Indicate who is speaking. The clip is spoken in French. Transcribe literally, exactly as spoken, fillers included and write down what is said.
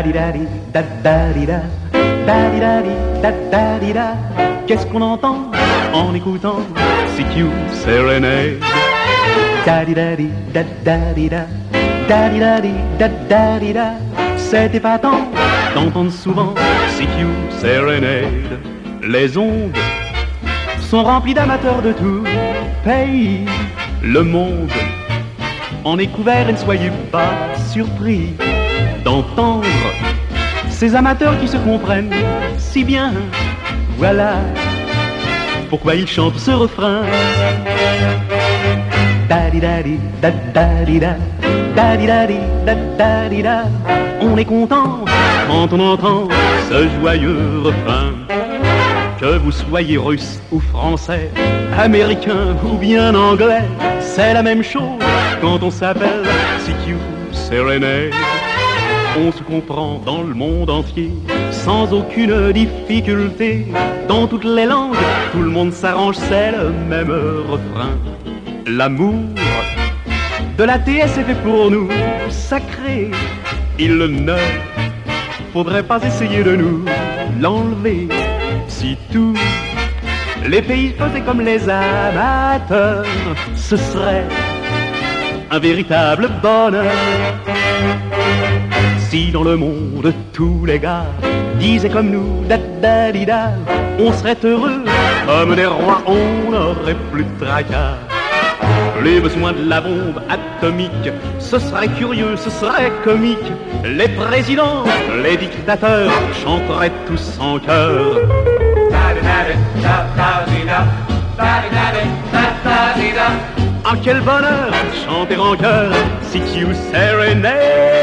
Speaker 1: Da-di-da-di, da-da-di-da, da-di-da-di, da-da-di-da. Qu'est-ce qu'on entend en écoutant C Q Serenade? Da-di-da-di, da-da-di-da, da-di-da-di, da-da-di-da. C'est épatant d'entendre souvent C Q Serenade. Les ondes sont remplies d'amateurs de tout pays. Le monde en est couvert et ne soyez pas surpris d'entendre ces amateurs qui se comprennent si bien. Voilà pourquoi ils chantent ce refrain. Da-di-da-di, da-da-di-da, da-di-da-di, da-da-di-da. On est content quand on entend ce joyeux refrain. Que vous soyez russe ou français, américain ou bien anglais, c'est la même chose quand on s'appelle C Q Serenade. On se comprend dans le monde entier, sans aucune difficulté. Dans toutes les langues, tout le monde s'arrange, c'est le même refrain. L'amour de la T S est fait pour nous, sacré. Il ne faudrait pas essayer de nous l'enlever. Si tous les pays faisaient comme les amateurs, ce serait un véritable bonheur. Si dans le monde tous les gars disaient comme nous da-da-di-da, on serait heureux comme des rois, on n'aurait plus de tracas. Les besoins de la bombe atomique, ce serait curieux, ce serait comique. Les présidents, les dictateurs chanteraient tous en chœur. Ah, quel bonheur chanter en chœur C Q Serenade.